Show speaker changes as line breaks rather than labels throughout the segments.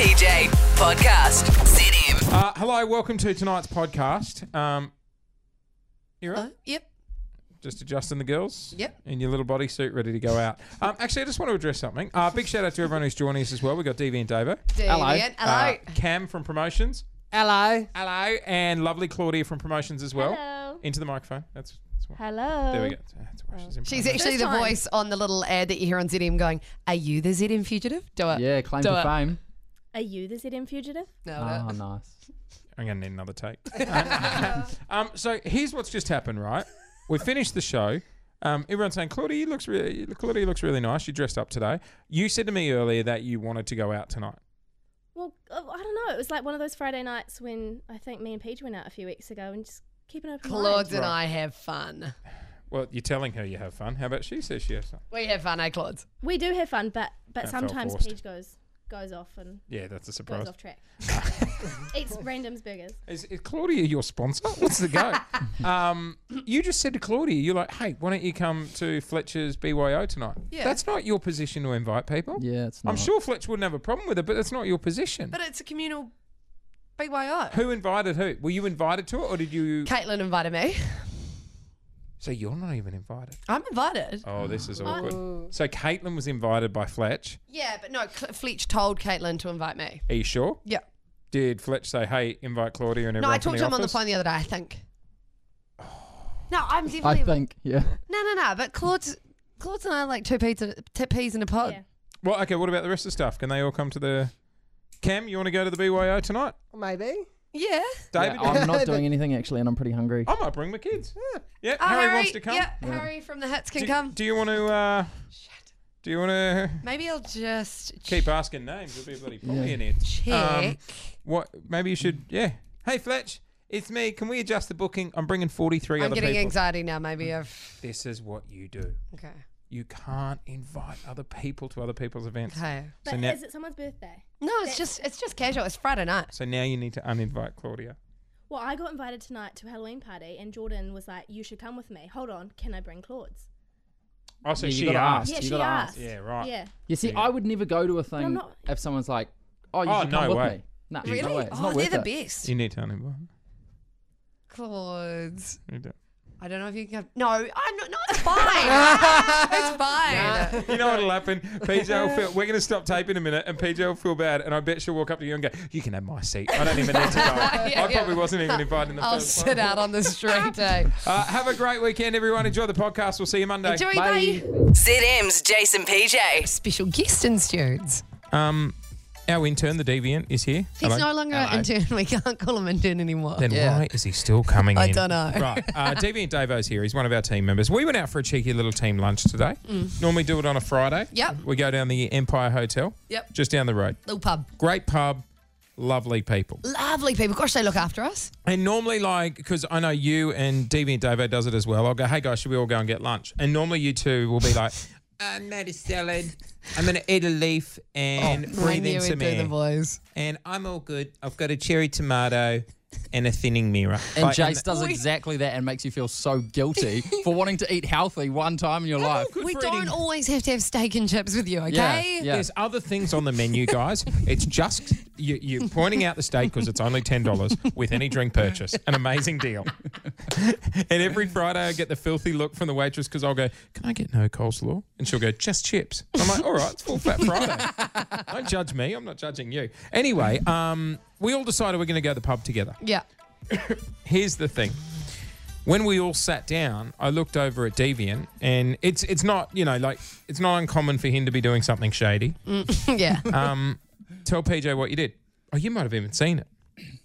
PJ podcast. ZM.
Hello, welcome to tonight's podcast. You're right.
Yep.
Just adjusting the girls.
Yep.
In your little bodysuit, ready to go out. Actually, I just want to address something. Big shout out to everyone who's joining us as well. We've got DV and Davo.
Hello.
Cam from Promotions.
Hello.
Hello. And lovely Claudia from Promotions as well.
Hello.
Into the microphone. That's what.
Hello.
There we go. That's why she's in
She's
promo.
actually the
First time.
voice on the little ad that you hear on ZM going, "Are you the ZM fugitive?" Do it.
Yeah, claim
Do
to
it.
fame.
Are you the ZM fugitive?
No.
Oh, nice.
I'm going to need another take. So here's what's just happened, right? We finished the show. Everyone's saying, Claudia looks really nice. You dressed up today. You said to me earlier that you wanted to go out tonight.
Well, I don't know. It was like one of those Friday nights when I think me and Paige went out a few weeks ago and just keep an open
Claude
mind.
and I have fun.
Well, you're telling her you have fun. How about she says she has fun?
We have fun, eh, Claude?
We do have fun, but
felt
sometimes
forced.
Paige goes off and
Yeah, that's a
goes
surprise.
off track. Eats random's burgers.
Is Claudia your sponsor? What's the go? You just said to Claudia, you're like, hey, why don't you come to Fletcher's BYO tonight?
Yeah.
That's not your position to invite people.
Yeah, it's not.
I'm sure Fletcher wouldn't have a problem with it, but that's not your position.
But it's a communal BYO.
Who invited who? Were you invited to it or did you...
Caitlin invited me.
So you're not even invited.
I'm invited.
Oh, this is awkward. So Caitlin was invited by Fletch.
Yeah, but no, Fletch told Caitlin to invite me.
Are you sure?
Yeah.
Did Fletch say, hey, invite Claudia and
No,
everyone
I talked to him on the
office?
phone the other day, I think. No, I'm
I
definitely...
think, yeah.
No, but Claude's and I are like two peas in a pod.
Yeah.
Well, okay, what about the rest of the stuff? Can they all come to the... Cam, you want to go to the BYO tonight?
Maybe.
Yeah.
David?
Yeah, I'm not doing anything actually, and I'm pretty hungry.
I might bring my kids. Yeah,
Oh,
Harry wants to come.
Yeah, Harry from the Hits can
Do,
come.
do you want to... do you want to
Maybe I'll just
keep asking names? There'll be a bloody poly in it.
check.
What? Maybe you should... Yeah. Hey, Fletch, it's me. Can we adjust the booking? I'm bringing 43
I'm
other
getting
people.
anxiety now. Maybe I've...
This is what you do.
Okay.
You can't invite other people to other people's events.
Okay.
But
So now-
is it someone's birthday?
No, it's just casual. It's Friday night.
So now you need to uninvite Claudia.
Well, I got invited tonight to a Halloween party and Jordan was like, you should come with me. Hold on, can I bring Claude's?
Oh, so
Yeah, you
she
gotta
asked.
Yeah,
You
she
gotta
asked.
Yeah, right.
Yeah.
You see, I would never go to a thing
not-
if someone's like, oh, you
Oh,
should
no
come with
way.
me. No,
Really?
no way. It's
Oh,
not
they're
worth
the
it.
best.
You need to uninvite.
Claude's.
You do.
I don't know if you can come. No, I'm not. No, it's fine. It's fine.
You know what'll happen? PJ will feel... We're going to stop taping in a minute and PJ will feel bad and I bet she'll walk up to you and go, you can have my seat. I don't even need to go. I probably wasn't even invited in the
I'll
first
sit out on the street, eh?
Have a great weekend, everyone. Enjoy the podcast. We'll see you Monday.
Enjoy,
Bye.
bye.
ZM's Jason PJ.
Special guest in studios.
Our intern, the Deviant, is here.
He's
Hello.
no longer an intern. We can't call him intern anymore.
Then
Yeah.
why is he still coming in?
I don't know.
Right. Deviant Davo's here. He's one of our team members. We went out for a cheeky little team lunch today. Normally do it on a Friday.
Yep.
We go down the Empire Hotel.
Yep.
Just down the road.
Little pub.
Great pub. Lovely people.
Lovely people. Gosh, they look after us.
And normally, like, because I know you and Deviant Davo does it as well, I'll go, hey guys, should we all go and get lunch? And normally you two will be like, I made a salad. I'm going to eat a leaf and breathe in some air.
boys.
And I'm all good. I've got a cherry tomato and a thinning mirror.
And
Like,
Jace does exactly that and makes you feel so guilty for wanting to eat healthy one time in your life.
good
We
for
don't
eating.
always have to have steak and chips with you, okay?
Yeah.
There's other things on the menu, guys. It's just you're pointing out the steak because it's only $10 with any drink purchase. An amazing deal. And every Friday I get the filthy look from the waitress because I'll go, can I get no coleslaw? And she'll go, just chips. I'm like, all right, it's full fat Friday. Don't judge me. I'm not judging you. Anyway, we all decided we're going to go to the pub together.
Yeah.
Here's the thing. When we all sat down, I looked over at Deviant, and it's not, like, it's not uncommon for him to be doing something shady.
Yeah.
Tell PJ what you did. Oh, you might have even seen it.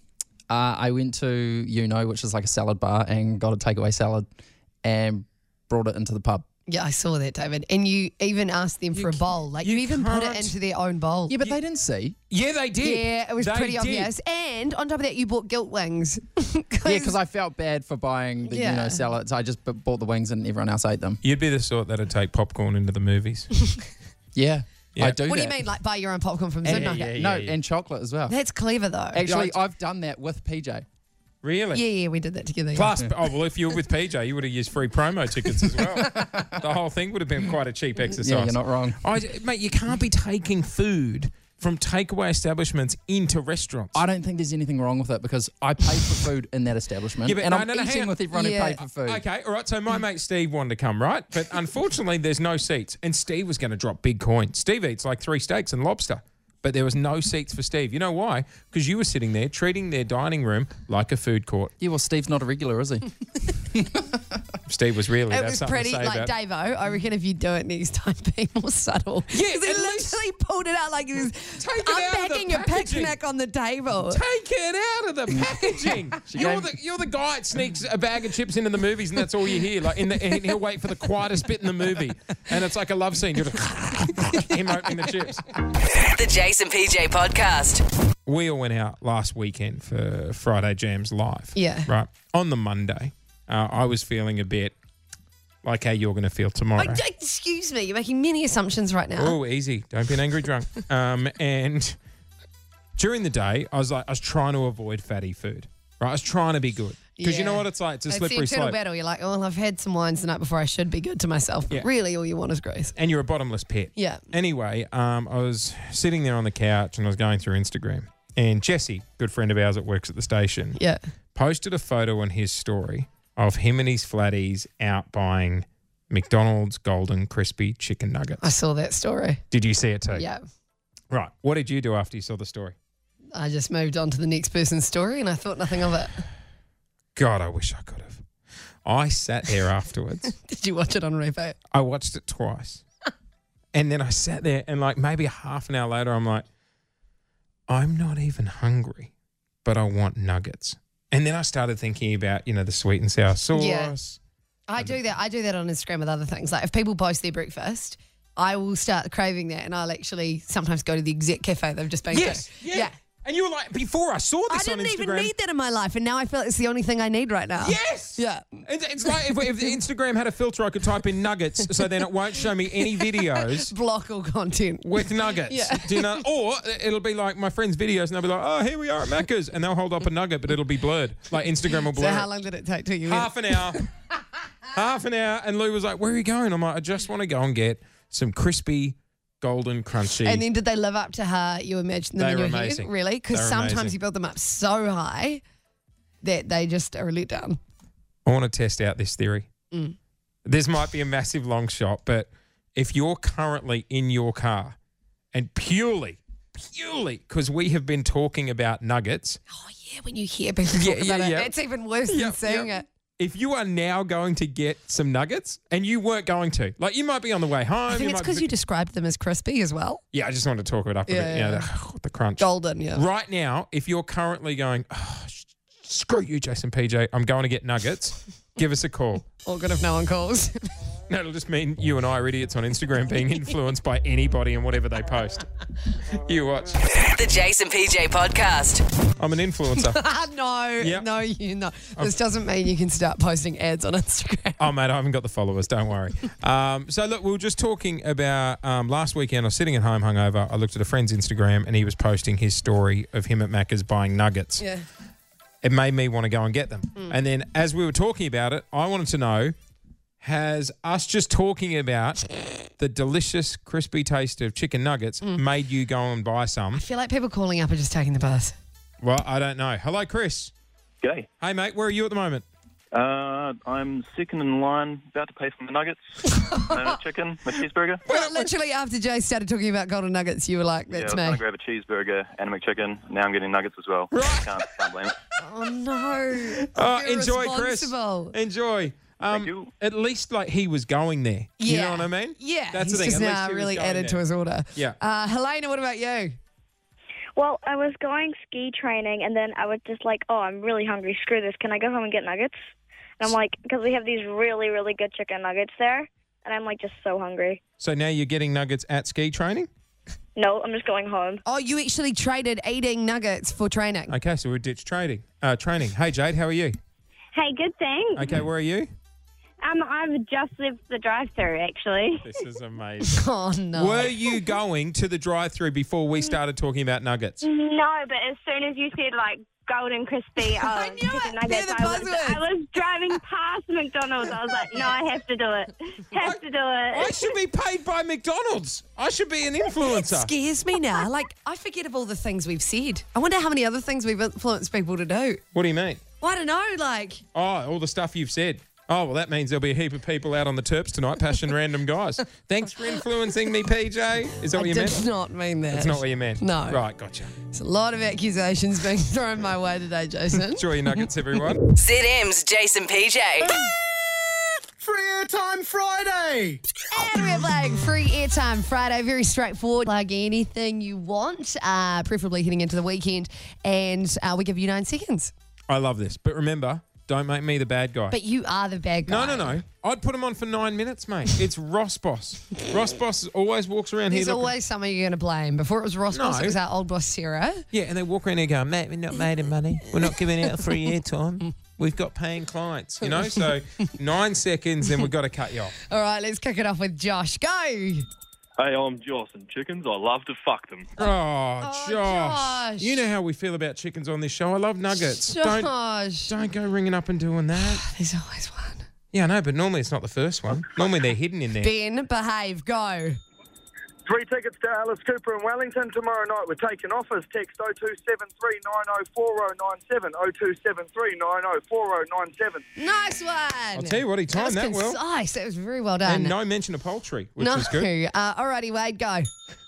I went to which is like a salad bar, and got a takeaway salad and brought it into the pub.
Yeah, I saw that, David. And you even asked them for a bowl. Like, you even put it
can't-
into their own bowl.
Yeah, but they didn't see.
Yeah, they did.
Yeah, it was
They
pretty
did.
obvious. And on top of that, you bought guilt wings.
Yeah, because I felt bad for buying the
Yeah.
salads. I just bought the wings and everyone else ate them.
You'd be the sort that'd take popcorn into the movies.
Yeah,
Yeah.
I do
What do
that.
you mean, like buy your own popcorn from
And,
supermarket?
no, and chocolate as well.
That's clever, though.
Actually, I've done that with PJ.
Really?
Yeah, we did that together. yeah.
Plus, if you were with PJ, you would have used free promo tickets as well. The whole thing would have been quite a cheap exercise.
Yeah, you're not wrong.
Mate, you can't be taking food from takeaway establishments into restaurants.
I don't think there's anything wrong with it because I paid for food in that establishment,
but
and I'm
hang
eating
on.
with everyone who paid for food.
Okay, all right. So my mate Steve wanted to come, right? But unfortunately, there's no seats. And Steve was going to drop big coins. Steve eats like 3 steaks and lobster. But there was no seats for Steve. You know why? Because you were sitting there treating their dining room like a food court.
Yeah, well, Steve's not a regular, is he?
Steve was really.
It
That's
was
something
pretty,
to say
like
about.
Davo, I reckon if you do it next time, be more subtle.
Yeah,
Because he
at least-
literally pulled it out like he was
Take it out of the
unpacking a
packaging.
picnic on the table.
Take it out of the packaging. You're the guy that sneaks a bag of chips into the movies, and that's all you hear. Like, and he'll wait for the quietest bit in the movie, and it's like a love scene. You're like, him opening the chips.
The Jason PJ Podcast.
We all went out last weekend for Friday Jams Live.
Yeah.
Right. On the Monday, I was feeling a bit like how you're going to feel tomorrow.
Excuse me, you're making many assumptions right now.
Oh, easy. Don't be an angry drunk. And during the day, I was trying to avoid fatty food. Right. I was trying to be good. Because you know
Yeah.
what it's like? It's a
It's
slippery
the eternal
slope.
battle. You're like, oh, well, I've had some wines the night before. I should be good to myself. But
Yeah.
really, all you want is grace.
And you're a bottomless pit.
Yeah.
Anyway, I was sitting there on the couch and I was going through Instagram. And Jesse, good friend of ours that works at the station,
Yeah.
posted a photo on his story of him and his flatties out buying McDonald's Golden Crispy Chicken Nuggets.
I saw that story.
Did you see it too?
Yeah.
Right. What did you do after you saw the story?
I just moved on to the next person's story and I thought nothing of it.
God, I wish I could have. I sat there afterwards.
Did you watch it on replay?
I watched it twice. And then I sat there and like maybe half an hour later, I'm like, I'm not even hungry, but I want nuggets. And then I started thinking about, the sweet and sour sauce.
Yeah. I do that. I do that on Instagram with other things. Like if people post their breakfast, I will start craving that and I'll actually sometimes go to the exec cafe they've just been
Yes.
to.
Yeah. And you were like, before I saw
I
this on
didn't
Instagram.
even need that in my life and now I feel it's the only thing I need right now.
Yes.
Yeah.
It's like if Instagram had a filter, I could type in nuggets, so then it won't show me any videos
Block all content.
with nuggets.
Yeah.
Do you know? Or it'll be like my friends' videos, and they'll be like, "Oh, here we are at Macca's," and they'll hold up a nugget, but it'll be blurred. Like Instagram will blur.
So how
it.
long did it take to you?
Half an hour. Half an hour. And Lou was like, "Where are you going?" I'm like, "I just want to go and get some crispy, golden, crunchy."
And then did they live up to how you imagined them
They
in
were
your
amazing.
head? Really? Because
They were
sometimes
amazing.
you build them up so high that they just are a letdown.
I want to test out this theory. This might be a massive long shot, but if you're currently in your car and purely because we have been talking about nuggets,
Oh, yeah, when you hear people talk
Yeah,
about it,
yeah.
it's even worse than seeing it.
if you are now going to get some nuggets and you weren't going to, like you might be on the way home.
I think it's because you described them as crispy as well.
Yeah, I just wanted to talk it up a
Yeah,
bit.
yeah.
The crunch.
Golden, yeah.
Right now, if you're currently going, screw you, Jason PJ, I'm going to get nuggets, give us a call.
All good if no one calls.
No, it'll just mean you and I are idiots on Instagram being influenced by anybody and whatever they post. You watch.
The Jason PJ Podcast.
I'm an influencer.
No,
Yep.
no, you know. This doesn't mean you can start posting ads on Instagram.
Oh, mate, I haven't got the followers. Don't worry. So, look, we were just talking about last weekend. I was sitting at home hungover. I looked at a friend's Instagram and he was posting his story of him at Macca's buying nuggets.
Yeah.
It made me want to go and get them. And then as we were talking about it, I wanted to know, has us just talking about the delicious, crispy taste of chicken nuggets made you go and buy some?
I feel like people calling up are just taking the bus.
Well, I don't know. Hello, Chris.
G'day.
Hey, mate, where are you at the moment?
I'm second in line, about to pay for my nuggets, my chicken, my cheeseburger.
Well, literally after Jay started talking about golden nuggets, you were like,
Yeah, I
that's
was trying to
me.
grab a cheeseburger and a McChicken. Now I'm getting nuggets as well. Can't blame it.
Oh, no.
Oh,
You're
enjoy, Chris.
responsible.
Enjoy.
Thank you.
At least, like, he was going there. You know what I mean?
Yeah.
That's
he's
the thing.
just
At least
now
he was
really
going
added
there.
to his order.
Yeah.
Helena, what about you?
Well, I was going ski training, and then I was just like, oh, I'm really hungry. Screw this. Can I go home and get nuggets? And I'm like, because we have these really, really good chicken nuggets there, and I'm like just so hungry.
So now you're getting nuggets at ski training?
No, I'm just going home.
Oh, you actually traded eating nuggets for training.
Okay, so we ditched training. Hey, Jade, how are you?
Hey, good thing.
Okay, where are you?
I've just left the drive-thru, actually.
This is amazing.
Oh, no.
Were you going to the drive-thru before we started talking about nuggets?
No, but as soon as you said, like, golden crispy
I knew
chicken
it.
nuggets.
They're the buzzwords.
I was driving past McDonald's. I was like, no, I have to do it. Have to do
I
it.
should be paid by McDonald's. I should be an influencer.
Scares me now. Like, I forget of all the things we've said. I wonder how many other things we've influenced people to do.
What do you mean?
Well, I don't know, like,
Oh, all the stuff you've said. Oh, well, that means there'll be a heap of people out on the Terps tonight, Passion Random Guys. Thanks for influencing me, PJ. Is that what
I
you
did
meant?
not mean that.
That's not what you meant.
No.
Right, gotcha.
There's a lot of accusations being thrown my way today, Jason.
Enjoy your nuggets, everyone.
ZM's Jason PJ.
Free Airtime Friday!
And we're playing Free Airtime Friday. Very straightforward. Plug anything you want, preferably heading into the weekend. And we give you 9 seconds.
I love this. But remember, don't make me the bad guy.
But you are the bad guy.
No. I'd put him on for 9 minutes, mate. It's Ross Boss. Ross Boss always walks around
There's
here. looking-
always someone you're going to blame. Before it was Ross Boss,
No.
it was our old boss, Sarah.
Yeah, and they walk around here going, mate, we're not made of money. We're not giving out free airtime. We've got paying clients, you know? So 9 seconds, then we've got to cut you off.
All right, let's kick it off with Josh. Go.
Hey, I'm Joss, and chickens, I love to fuck them.
Oh, Josh.
Josh.
You know how we feel about chickens on this show. I love nuggets. Don't
Josh.
go ringing up and doing that.
There's always one.
Yeah, I know, but normally it's not the first one. Normally they're hidden in there.
Ben, behave. Go.
3 tickets to Alice Cooper in Wellington tomorrow night. We're taking offers. Text 0273 904097. 0273 904097.
Nice one.
I'll tell you what, he timed that well.
Concise. That was very well done.
And no mention of poultry, which
No.
is good.
Alrighty, Wade, go.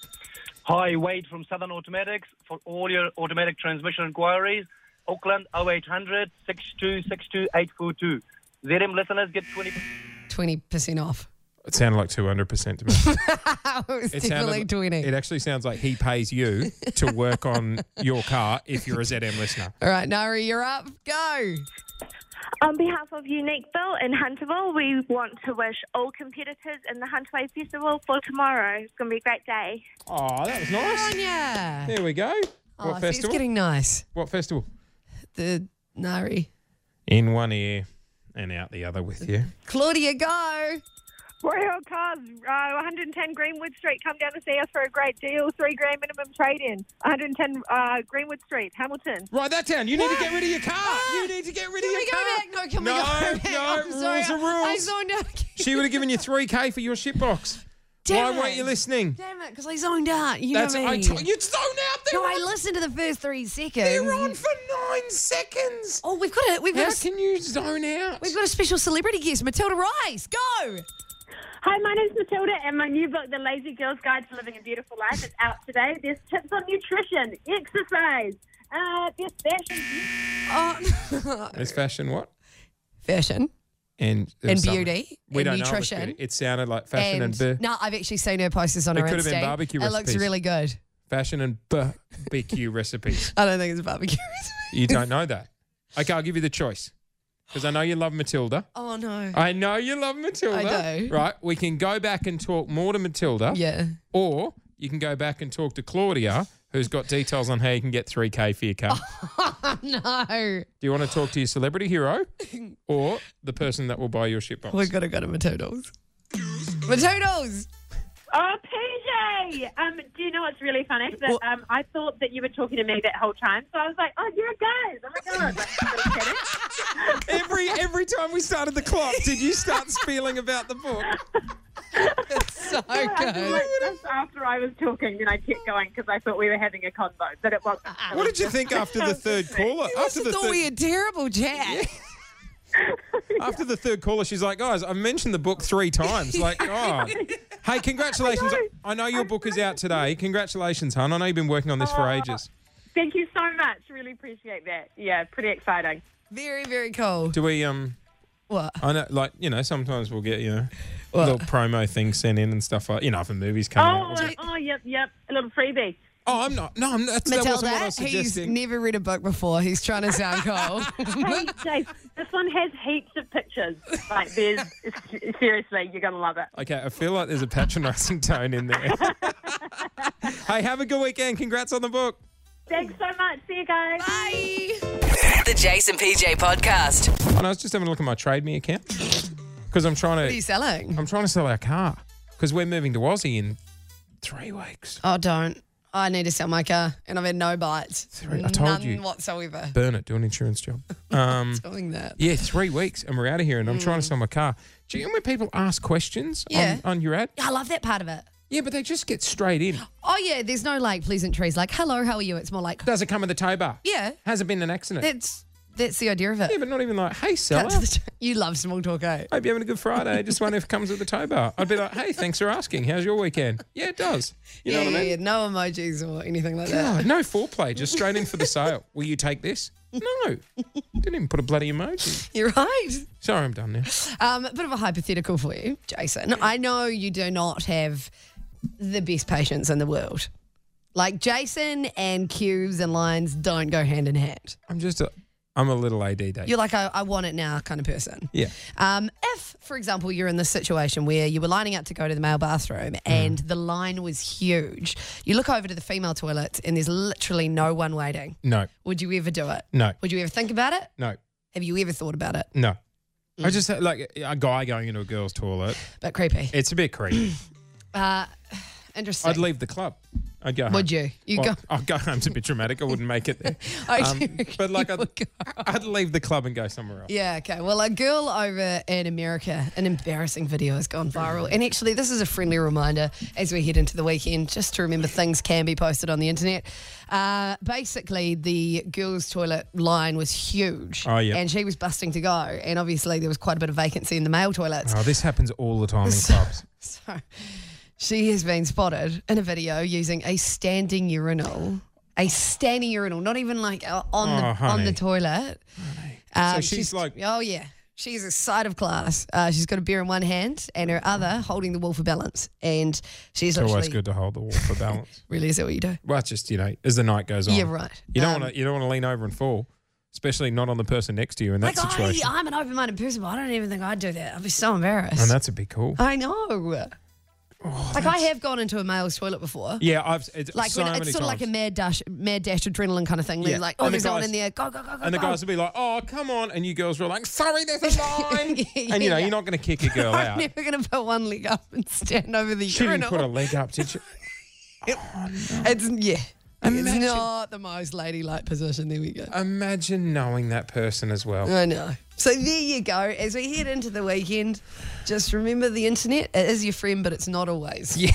Hi, Wade from Southern Automatics. For all your automatic transmission inquiries, Auckland 0800 6262 842. ZM listeners get
20% off.
It sounded like 200% to me.
It was
It
definitely
sounded-
20.
It actually sounds like he pays you to work on your car if you're a ZM listener.
All right, Nari, you're up. Go.
On behalf of Uniqueville in Hunterville, we want to wish all competitors in the Hunterway Festival for tomorrow. It's going to be a great day.
Oh, that was nice.
Sonia.
There we go.
Oh,
What
see,
festival?
it's getting nice.
What festival?
The Nari.
In one ear and out the other with you.
Claudia, go.
Royal Cars, 110 Greenwood Street. Come down to see us for a great deal. $3 grand minimum trade-in. 110 Greenwood Street, Hamilton.
Write that down. You need to get rid of your car. You need to get rid of
Can
your
we go
car.
back? No, can we
No,
go back?
no,
I'm sorry.
rules are rules.
I zoned out again.
She would have given you $3,000 for your shitbox.
Damn
Why weren't
it.
you listening?
Damn it, because I zoned out. You
That's
know me.
you'd zone out there.
No, I listened to the first 3 seconds.
They're on for 9 seconds.
Oh, we've got
How
a
can you zone out?
we've got a special celebrity guest, Matilda Rice. Go.
Hi, my name's Matilda, and my new book, The Lazy Girl's Guide to Living a Beautiful Life, is out today. There's tips on nutrition, exercise, there's fashion.
Oh,
There's fashion what?
fashion
And
beauty
We
and
don't
nutrition.
know. It sounded like fashion and
no, I've actually seen her post this on
It
her
could have been
Insta.
barbecue
It looks
recipes.
really good.
fashion and barbecue recipes.
I don't think it's barbecue.
You don't know that. Okay, I'll give you the choice. Because I know you love Matilda.
Oh no.
I know you love Matilda.
I do.
Right, we can go back and talk more to Matilda.
Yeah.
Or you can go back and talk to Claudia, who's got details on how you can get $3,000 for your car.
Oh no.
Do you want to talk to your celebrity hero or the person that will buy your shitbox?
We've got to go to Matilda's. Matilda's.
Oh, PJ! Do you know what's really funny? That I thought that you were talking to me that whole time, so I was like, "Oh, you're guys! Oh my god!"
Every time we started the clock, did you start spieling about the book?
So
I feel
good.
like just after I was talking, then I kept going because I thought we were having a convo, but it wasn't.
What did you think after the third caller? After the
thought we had terrible chat.
After the third caller, she's like, guys, I've mentioned the book 3 times. Like, oh. Hey, congratulations. I know your book is out today. Congratulations, hon. I know you've been working on this for ages.
Thank you so much. Really appreciate that. Yeah, pretty exciting.
Very, very cool.
Do we,
What?
I know, like, sometimes we'll get,
What?
little promo things sent in and stuff like, if a movie's coming out.
Yep. A little freebie.
Oh, I'm not. No, that wasn't what I was
he's
suggesting.
never read a book before. He's trying to sound cool.
Hey, Dave, this one has heaps of pictures. Like, seriously, you're going to love it.
Okay, I feel like there's a patronising tone in there. Hey, have a good weekend. Congrats on the book.
Thanks so much. See you guys.
Bye.
The Jason PJ Podcast.
And I was just having a look at my Trade Me account because I'm trying to.
What are you selling?
I'm trying to sell our car because we're moving to Aussie in 3 weeks.
Oh, don't. I need to sell my car, and I've had no bites.
3, I told
None
you.
whatsoever.
Burn it. Do an insurance job.
Doing that.
Yeah, 3 weeks and we're out of here and I'm trying to sell my car. Do you know when people ask questions on your ad?
I love that part of it.
Yeah, but they just get straight in.
Oh, yeah, there's no like pleasantries like, hello, how are you? It's more like,
Does it come with a tow bar?
yeah,
Has it been an accident?
that's the idea of it.
Yeah, but not even like, hey, seller.
You love small talk, eh?
Hope you're having a good Friday. I just wonder if it comes with a tow bar. I'd be like, hey, thanks for asking. How's your weekend? Yeah, it does. You know what I mean?
Yeah, no emojis or anything like that.
God, no foreplay, just straight in for the sale. Will you take this? No. Didn't even put a bloody emoji.
You're right.
Sorry, I'm done now.
A bit of a hypothetical for you, Jason. I know you do not have the best patience in the world. Like Jason and cues and lines don't go hand in hand.
I'm a little ADD.
You're like I want it now kind of person.
Yeah.
If, for example, you're in this situation where you were lining up to go to the male bathroom and the line was huge, you look over to the female toilet and there's literally no one waiting.
No.
Would you ever do it?
No.
Would you ever think about it?
No.
Have you ever thought about it?
No. I just like a guy going into a girl's toilet.
But creepy.
It's a bit creepy.
Interesting.
I'd leave the club. I'd go home.
Would you?
I'd go home. It's a bit dramatic. I wouldn't make it there. But like I'd leave the club and go somewhere else.
Yeah, okay. Well, a girl over in America, an embarrassing video has gone viral. And actually, this is a friendly reminder as we head into the weekend, just to remember things can be posted on the internet. Basically, the girls' toilet line was huge.
Oh, yeah.
And she was busting to go. And obviously, there was quite a bit of vacancy in the male toilets.
Oh, this happens all the time in clubs.
So she has been spotted in a video using a standing urinal. A standing urinal, not even like on the toilet.
So she's like...
Oh, yeah. She's a sight of class. She's got a beer in one hand and her other holding the wall for balance. And she's
It's always
literally...
good to hold the wall for balance.
Really, is that what you do?
Well, it's just, as the night goes on.
Yeah, right.
You don't want to lean over and fall, especially not on the person next to you in that situation.
I'm an open-minded person, but I don't even think I'd do that. I'd be so embarrassed.
And that's a bit cool.
I know. I have gone into a male's toilet before.
Yeah, it's
like
so
when
many
it's sort of
times.
like a mad dash adrenaline kind of thing. Where
Yeah.
you're like,
And
there's
the
no one
guys-
in there. Go, go, go, go,
And the
go.
guys will be like, oh, come on. And you girls were like, sorry, there's a line.
Yeah,
and,
yeah.
you're not going to kick a girl
I'm
out.
never going to put one leg up and stand over the
She
urinal.
didn't put a leg up, did she?
It's not the most ladylike position. There we go.
Imagine knowing that person as well.
I know. So there you go. As we head into the weekend, just remember the internet. It is your friend, but it's not always.
Yeah.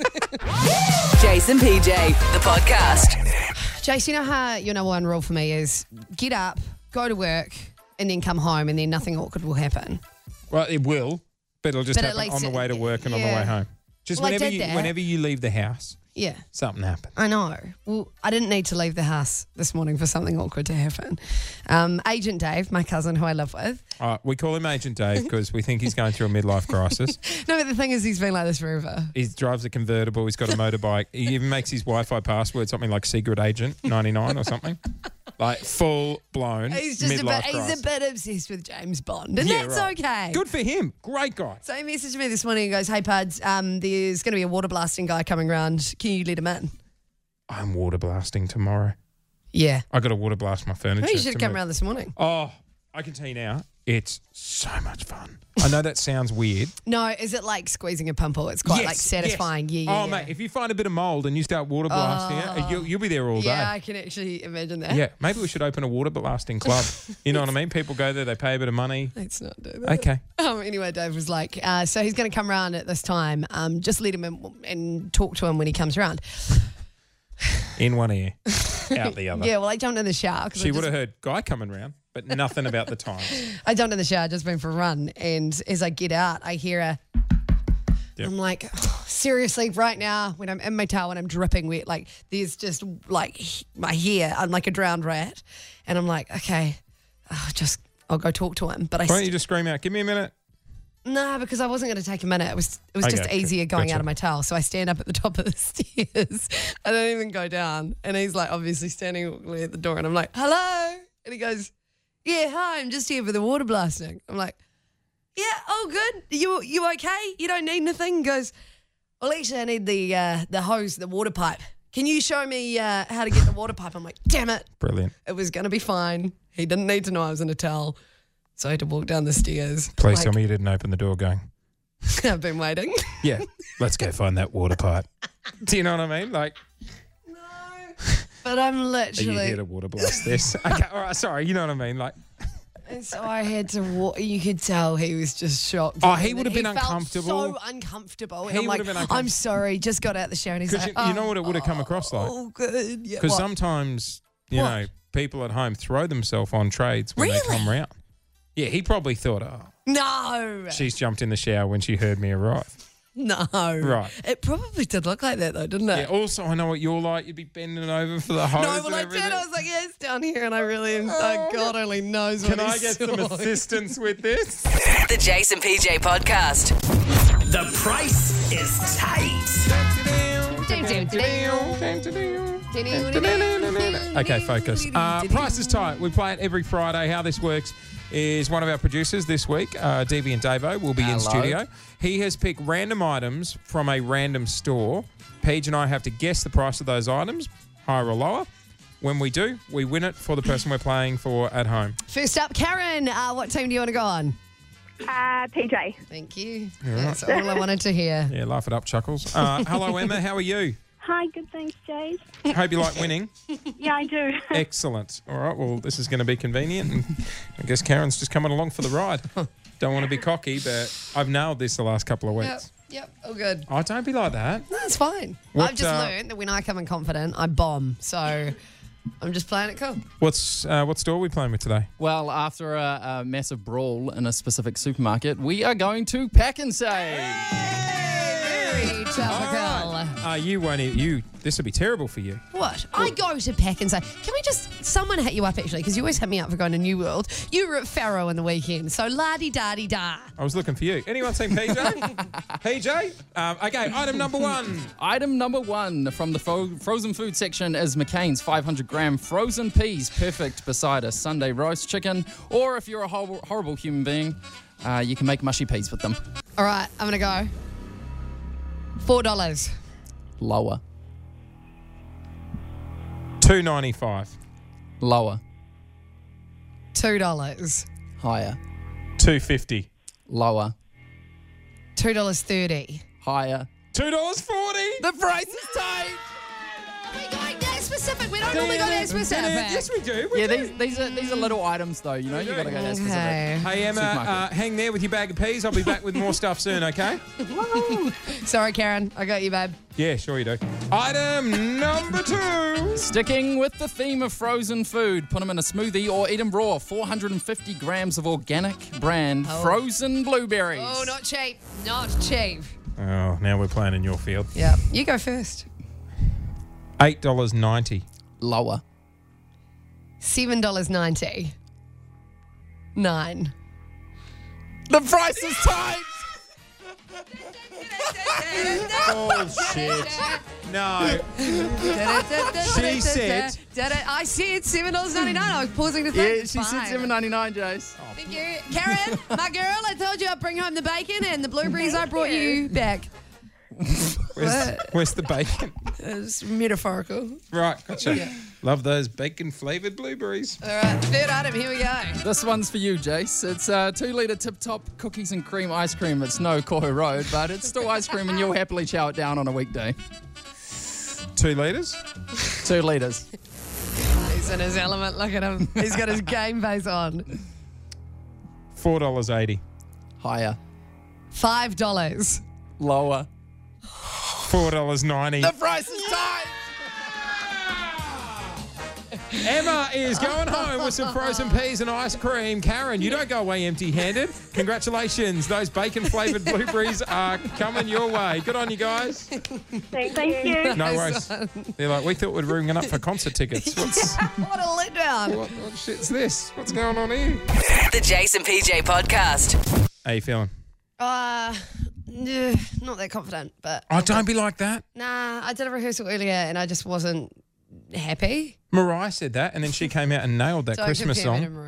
Jason PJ, the podcast.
Jace, you know how your number one rule for me is get up, go to work, and then come home, and then nothing awkward will happen.
Well, it will, but it'll just
But at
happen
least
on the way to work and on the
yeah.
way home. Just
Well, I did that.
whenever you leave the house,
Yeah.
something happens.
I know. Well, I didn't need to leave the house this morning for something awkward to happen. Agent Dave, my cousin who I live with.
We call him Agent Dave because we think he's going through a midlife crisis.
No, but the thing is he's been like this forever.
He drives a convertible. He's got a motorbike. He even makes his Wi-Fi password something like Secret Agent 99 or something. Like full blown
He's just
midlife
he's
crisis.
a bit obsessed with James Bond. And
Yeah,
that's
right.
okay.
Good for him. Great guy.
So he messaged me this morning and goes, hey, Puds, there's going to be a water blasting guy coming around. Can you let him in?
I'm water blasting tomorrow.
Yeah.
I got to water blast my furniture.
Well, you should have
to
come
move.
around this morning.
Oh, I can tell you now, it's so much fun. I know that sounds weird.
No, is it like squeezing a pimple? It's quite like satisfying.
Yes.
Yeah, yeah.
Oh, mate, if you find a bit of mould and you start water blasting it, you'll be there all day.
Yeah, I can actually imagine that.
Yeah, maybe we should open a water blasting club. You know what I mean? People go there, they pay a bit of money.
Let's not do that.
Okay.
Anyway, Dave was like, so he's going to come around at this time. Just let him in and talk to him when he comes around.
In one ear, out the other.
Yeah, well, I jumped in the shower.
She would have heard guy coming round, but nothing about the times.
I jumped in the shower, just been for a run. And as I get out, I hear a...
Yep.
I'm like, oh, seriously, right now, when I'm in my towel and I'm dripping wet, like there's just like my hair, I'm like a drowned rat. And I'm like, okay, I'll go talk to him. But
Why don't you just scream out, give me a minute?
No, because I wasn't going to take a minute. It was just
Okay,
easier going
gotcha.
out of my towel. So I stand up at the top of the stairs. I don't even go down. And he's like obviously standing awkwardly at the door. And I'm like, hello. And he goes, yeah, hi, I'm just here for the water blasting. I'm like, yeah, oh, good. You okay? You don't need anything? He goes, well, actually, I need the hose, the water pipe. Can you show me how to get the water pipe? I'm like, damn it.
Brilliant.
It was going to be fine. He didn't need to know I was in a towel. So I had to walk down the stairs.
Please tell me you didn't open the door going,
I've been waiting.
yeah, let's go find that water pipe. Do you know what I mean? Like,
But I'm
Are you
literally.
here to water blast this? Okay, all right, sorry, you know what I mean? Like,
And so I had to walk. You could tell he was just shocked.
Oh, he
And
would have been
felt
uncomfortable.
So uncomfortable. And
He
I'm
would
like,
have been uncomfortable.
I'm sorry, just got out the shower. And he's
because
like,
you know what it would have come across like?
Oh, good. Yeah,
Because
what?
sometimes, you
What?
know, people at home throw themselves on trades when they
Really?
come round. Yeah, he probably thought, oh,
No.
she's jumped in the shower when she heard me arrive.
No.
Right.
It probably did look like that though, didn't
Yeah,
it?
also, I know what you're like. You'd be bending over for the hose
No,
and
well, I
everything.
did. I was like, yeah, it's down here, and I really am. God only knows what
Can I
he
get some
saw.
assistance with this?
The Jason PJ Podcast.
The price is tight.
Okay, focus. Price is tight. We play it every Friday. How this works is one of our producers this week, Deviant Davo, will be in
Hello.
studio. He has picked random items from a random store. Paige and I have to guess the price of those items, higher or lower. When we do, we win it for the person we're playing for at home.
First up, Karen. What team do you want to go on?
PJ.
Thank you.
All right.
That's all I wanted to hear.
Yeah, laugh it up, Chuckles. Hello, Emma. How are you?
Hi, good thanks, Jace.
Hope you like winning.
Yeah, I do.
Excellent. All right, well, this is going to be convenient. And I guess Karen's just coming along for the ride. Don't want to be cocky, but I've nailed this the last couple of weeks.
Yep, all good.
Oh, don't be like that.
No, it's fine.
What,
I've just learned that when I come in confident, I bomb. So I'm just playing it cool.
What store are we playing with today?
Well, after a massive brawl in a specific supermarket, we are going to Pack and Save.
Very topical.
You won't. This would be terrible for you.
What? I go to Pack and say, can we just, someone hit you up actually, because you always hit me up for going to New World. You were at Faro in the weekend, so la-di-da-di-da.
I was looking for you. Anyone seen PJ? PJ? Okay, item number one.
Item number one from the frozen food section is McCain's 500-gram frozen peas, perfect beside a Sunday roast chicken. Or if you're a horrible human being, you can make mushy peas with them.
All right, I'm going to go. $4.
Lower.
$2.95.
Lower.
$2.
Higher.
$2.50.
Lower.
$2.30.
Higher.
$2.40.
The price is tight.
Are we going that specific? We don't normally go that specific.
Yes, we do.
Yeah, these are little items though. You know, you got to go that specific.
Okay.
Hey, Emma,
Supermarket.
hang there with your bag of peas. I'll be back with more stuff soon, okay?
Sorry, Karen. I got you, babe.
Yeah, sure you do. Item number two.
Sticking with the theme of frozen food, put them in a smoothie or eat them raw. 450 grams of organic brand frozen blueberries.
Oh, not cheap. Not cheap.
Oh, now we're playing in your field.
Yeah. You go first.
$8.90.
Lower.
$7.90. $9.
The price is tight.
Oh, shit. No. She said.
I said $7.99. I was pausing to think.
Yeah, she said $7.99, Jace.
Thank you. Karen, my girl, I told you I'd bring home the bacon and the blueberries I brought you back.
Where's the bacon?
It's metaphorical.
Right, gotcha. Love those bacon-flavoured blueberries.
All right, third item, here we go.
This one's for you, Jace. It's 2-litre tip-top cookies and cream ice cream. It's no Kohu Road, but it's still ice cream and you'll happily chow it down on a weekday.
2 litres?
2 litres.
He's in his element. Look at him. He's got his game face on.
$4.80.
Higher.
$5.
Lower.
$4.90.
The price is tight.
Emma is going home with some frozen peas and ice cream. Karen, you don't go away empty-handed. Congratulations. Those bacon-flavoured blueberries are coming your way. Good on you guys.
Thank you.
No worries. They're like, we thought we'd ringing up for concert tickets.
What a letdown.
What shit's this? What's going on here?
The Jason PJ Podcast.
How you feeling?
Not that confident, but
Oh, don't be like that.
nah, I did a rehearsal earlier and I just wasn't happy.
Mariah said that, and then she came out and nailed that
Don't
Christmas
compare me
song.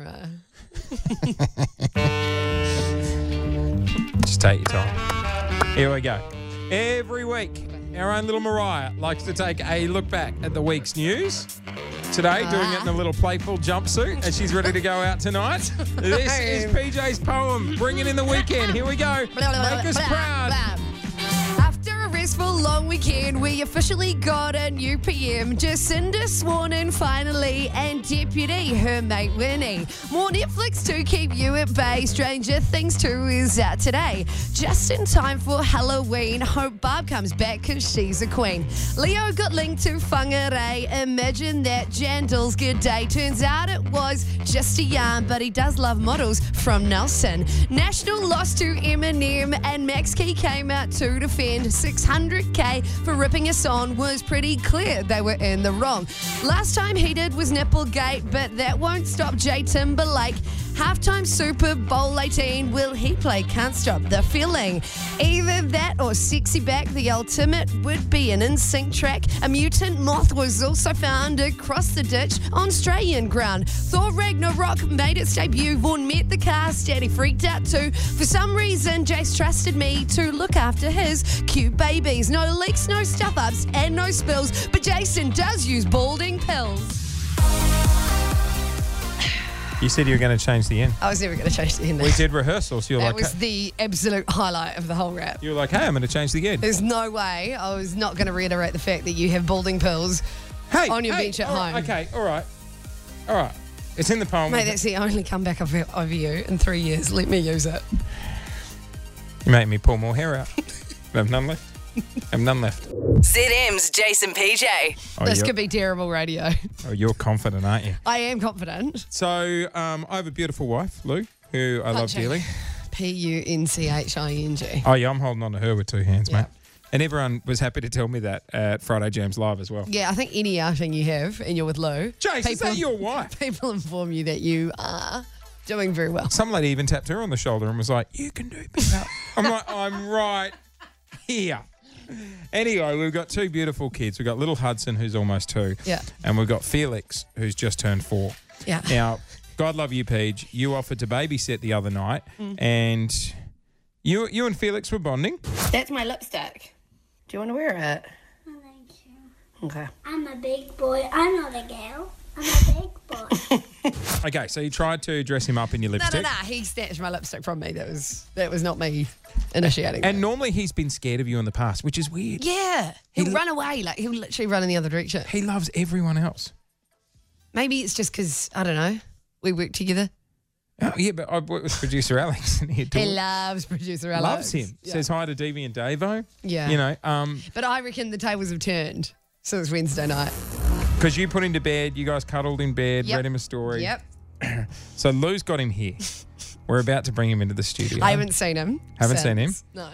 to Mariah.
Just take your time. Here we go. Every week, our own little Mariah likes to take a look back at the week's news. Today, doing it in a little playful jumpsuit as she's ready to go out tonight. This is PJ's poem, bringing in the weekend. Here we go. Make us proud.
After a rest successful long weekend. We officially got a new PM. Jacinda sworn in finally, and Deputy, her mate Winnie. More Netflix to keep you at bay. Stranger Things 2 is out today. Just in time for Halloween. Hope Barb comes back because she's a queen. Leo got linked to Whangarei. Imagine that, Jandal's good day. Turns out it was just a yarn, but he does love models from Nelson. National lost to Eminem, and Max Key came out to defend. 600k for ripping us on was pretty clear they were in the wrong. Last time he did was Nipplegate, but that won't stop J Timberlake. Halftime Super Bowl 18, will he play Can't Stop the Feeling? Either that or Sexy Back, the ultimate would be an NSYNC track. A mutant moth was also found across the ditch on Australian ground. Thor Ragnarok made its debut. Vaughan met the cast and he freaked out too. For some reason, Jace trusted me to look after his cute babies. No leaks, no stuff-ups and no spills, but Jason does use balding pills.
You said you were going to change the end.
I was never going to change the end.
We did rehearsals. You were
That
like,
was the absolute highlight of the whole rap.
you were like, hey, I'm going to change the end.
There's no way I was not going to reiterate the fact that you have balding pills on your bench at
all
home.
right, okay, all right. It's in the poem.
Mate, that's the only comeback I've had over you in 3 years. Let me use it.
You make me pull more hair out. I have none left. I have none left.
ZM's Jason PJ.
This could be terrible radio.
Oh, you're confident, aren't you?
I am confident.
So I have a beautiful wife, Lou, who I love
Punching.
dearly.
Punching.
Oh, yeah, I'm holding on to her with two hands, mate. And everyone was happy to tell me that at Friday Jams Live as well.
Yeah, I think any outing you have and you're with Lou.
Jace, is that your wife?
People inform you that you are doing very well.
Some lady even tapped her on the shoulder and was like, you can do better. I'm like, I'm right here. Anyway, we've got two beautiful kids. We've got little Hudson, who's almost 2.
Yeah.
And we've got Felix, who's just turned 4.
Yeah.
Now, God love you, Paige. You offered to babysit the other night, and you and Felix were bonding.
That's my lipstick. Do you want to wear it?
Oh, thank you.
Okay.
I'm a big boy. I'm not a girl. I'm a big boy.
Okay, so you tried to dress him up in your lipstick.
No. He snatched my lipstick from me. That was not me initiating.
And normally he's been scared of you in the past, which is weird.
Yeah. He'll run away. Like, he'll literally run in the other direction.
He loves everyone else.
Maybe it's just because, I don't know, we work together.
Oh, yeah, but I worked with producer Alex. And he
loves producer Alex.
Loves him.
Yeah.
Says hi to Devi and Davo.
Yeah.
You know,
but I reckon the tables have turned since Wednesday night.
because you put him to bed, you guys cuddled in bed,
Yep.
read him a story.
Yep.
So Lou's got him here. We're about to bring him into the studio.
I haven't seen him.
Haven't seen him?
No.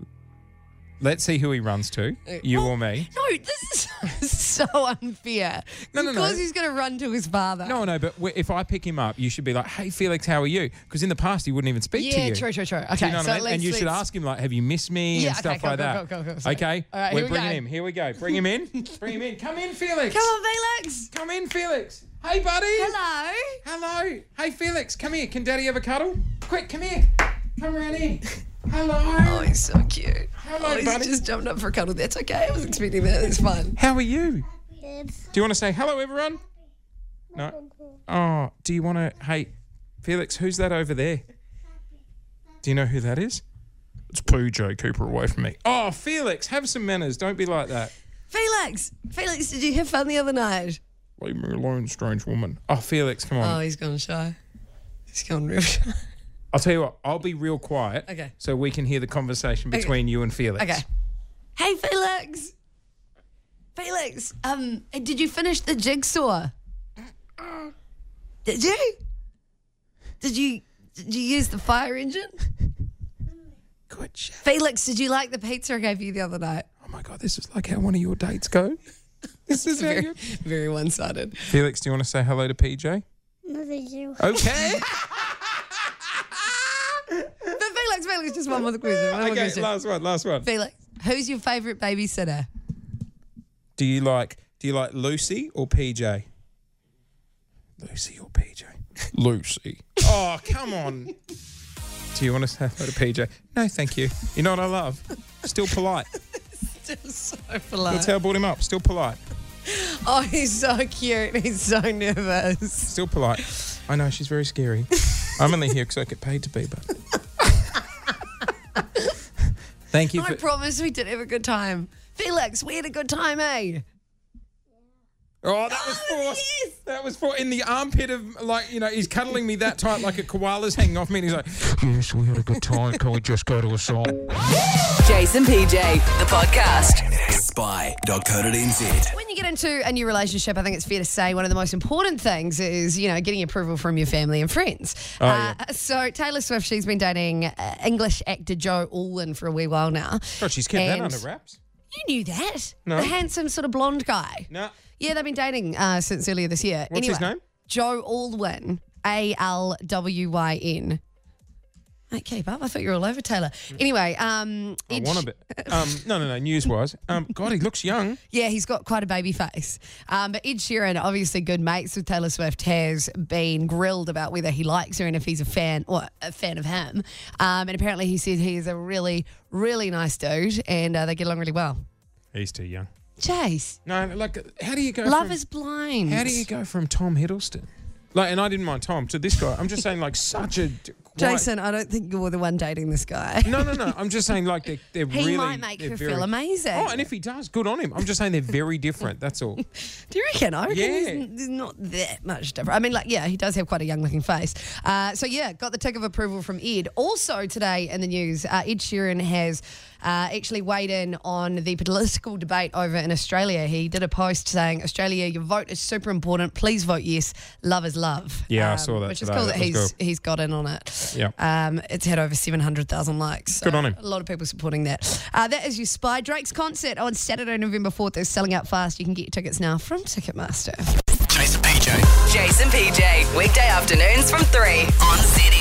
Let's see who he runs to, you or me.
No, this is so unfair.
No.
Because he's going to run to his father.
No, but if I pick him up, you should be like, hey, Felix, how are you? Because in the past, he wouldn't even speak to you.
Yeah, true. Okay,
Do you know what I mean? And you should ask him, like, have you missed me and stuff like that.
Go.
Okay?
All right,
We're
here we
bringing
go.
him. Here we go. Bring him in. Bring him in. Come in, Felix.
Come on, Felix.
Come in, Felix. Hey, buddy.
Hello.
Hello. Hey, Felix, come here. Can Daddy have a cuddle? Quick, come here. Come around here. Hello.
Oh, he's so cute.
Hello,
he's
buddy.
just jumped up for a cuddle. That's okay. I was expecting that. It's fine.
How are you? Do you want to say hello, everyone? No. Oh, do you want to? Hey, Felix, who's that over there? Do you know who that is? It's PJ. Keep her away from me. Oh, Felix, have some manners. Don't be like that.
Felix, did you have fun the other night?
Leave me alone, strange woman. Oh, Felix, come on.
Oh, he's gone shy. He's gone real shy.
I'll tell you what. I'll be real quiet.
Okay.
So we can hear the conversation between you and Felix.
Okay. Hey, Felix. Felix, did you finish the jigsaw? Did you? Did you use the fire engine?
Good shit.
Felix, did you like the pizza I gave you the other night?
Oh my God, this is like how one of your dates go. This is how you.
Very one-sided.
Felix, do you want to say hello to PJ?
No, thank you.
Okay.
But Felix, just one more question.
Okay, last one.
Felix, who's your favourite babysitter?
Do you like Lucy or PJ? Lucy or PJ? Lucy. Oh, come on. Do you want to say hello to PJ? No, thank you. You know what I love? Still polite.
Still so polite.
That's how I brought him up. Still polite.
Oh, he's so cute. He's so nervous.
Still polite. I know, she's very scary. I'm only here because I get paid to be, but... Thank you.
I promise we did have a good time. Felix, we had a good time, eh?
Oh, that was forced. Yes. That was for in the armpit of, like, you know, he's cuddling me that tight like a koala's hanging off me and he's like, yes, we had a good time. Can we just go to a song?
Jason PJ, the podcast.
Spy.co.nz.
When you get into a new relationship, I think it's fair to say one of the most important things is, you know, getting approval from your family and friends. So Taylor Swift, she's been dating English actor Joe Alwyn for a wee while now.
God, she's kept that under wraps.
You knew that?
No.
The handsome sort of blonde guy.
No.
Yeah, they've been dating since earlier this year.
What's his name?
Joe Alwyn. Alwyn. Mate, keep up. I thought you were all over Taylor. Anyway,
I want a bit. No. News-wise. God, he looks young.
Yeah, he's got quite a baby face. But Ed Sheeran, obviously good mates with Taylor Swift, has been grilled about whether he likes her and if he's a fan or a fan of him. And apparently he said he is a really, really nice dude and they get along really well.
He's too young.
Chase.
No, like, how do you go
Love is blind.
How do you go from Tom Hiddleston? Like, and I didn't mind Tom, to this guy. I'm just saying, like, such a...
Jason, I don't think you're the one dating this guy.
No. I'm just saying, like, they're
he
really...
He might make her feel amazing.
Oh, and if he does, good on him. I'm just saying they're very different, that's all.
Do you reckon? I reckon there's not that much different. I mean, like, yeah, he does have quite a young-looking face. So, yeah, got the tick of approval from Ed. Also today in the news, Ed Sheeran has... actually weighed in on the political debate over in Australia. He did a post saying, Australia, your vote is super important. Please vote yes. Love is love.
Yeah, I saw that
Which
today.
is cool that
cool.
he's got in on it.
Yeah.
It's had over 700,000 likes. So
good on him.
A lot of people supporting that. That is your Spy. Drake's concert on Saturday, November 4th. They're selling out fast. You can get your tickets now from Ticketmaster.
Jason PJ.
Jason PJ, weekday afternoons from 3 on City.